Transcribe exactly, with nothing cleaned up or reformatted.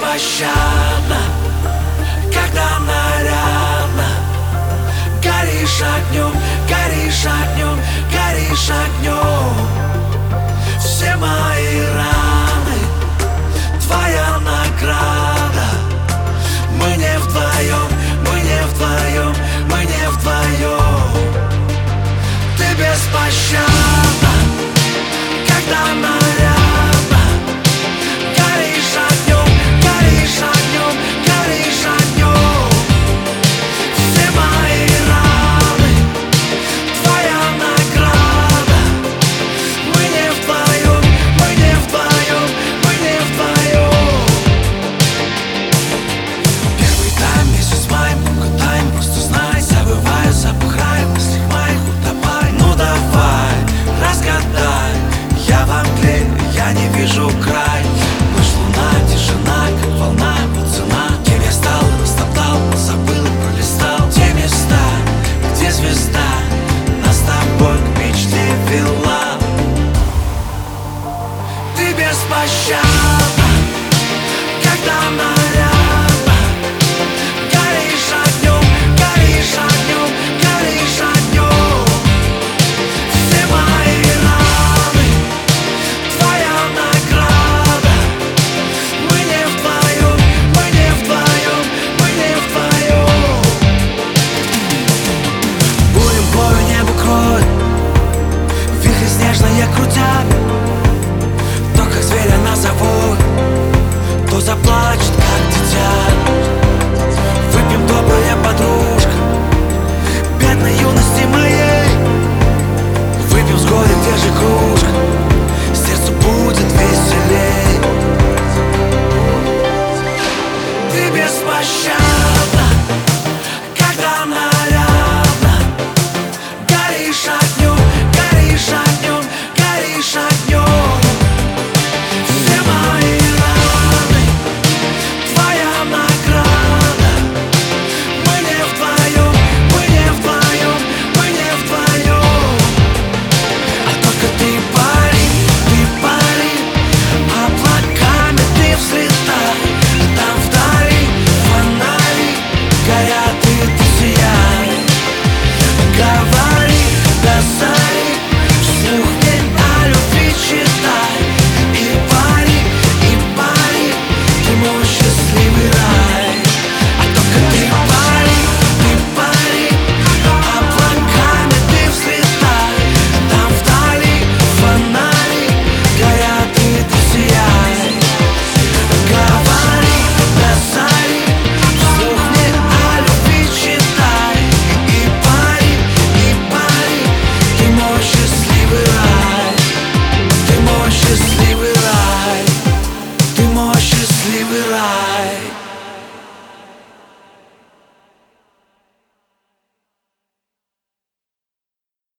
беспощадна, когда нарядно горишь огнем, горишь огнем, горишь огнем. Все мои раны — твоя награда. Мы не вдвоем, мы не вдвоем, мы не вдвоем. Ты беспощадна, когда нарядно горишь огнем, горишь огнем, горишь огнем. Все мои раны — твоя награда. Мы не вдвоем, мы не вдвоем, мы не вдвоем. Первый тайм, месяц май, много тайм, просто знай. Забываю, запах рай, в мыслях моих утопай. Ну давай, разгадай, я во мгле, я не вижу край. Ночь, луна, тишина, как волна, вот цена. Кем я стал, растоптал, позабыл и пролистал те места, где звезда нас с тобой к мечте вела. Ты беспощадна, когда нарядно горишь огнем, горишь огнем, горишь огнем. Все мои раны — твоя награда. Мы не вдвоем, мы не вдвоем, мы не вдвоем. Бурем бою небо кроет, вихри снежные крутят. То, как зверя назовут, то заплачет, как дитя. Выпьем, добрая подружка, бедной юности моей. Выпьем с горя, где же кружка, сердцу будет веселей. Ты беспощадна, когда нарядно горишь огнем, горишь огнем, горишь огнем. Все мои раны — твоя награда. Мы не вдвоем, мы не вдвоем, мы не вдвоем. А только ты пари, ты пари, облаками ты взлетай. Там вдали фонари горят, и ты сияй. Говори до зари, вслух мне о любви читай. И пари, и пари, ты мой счастливый рай. А только ты пари, ты пари, облаками ты взлетай. Там вдали фонари горят, и ты сияй. Говори до зари, вслух мне о любви читай. И пари, и пари, ты мой счастливый рай. Ты мой счастливый рай, ты мой счастливый рай.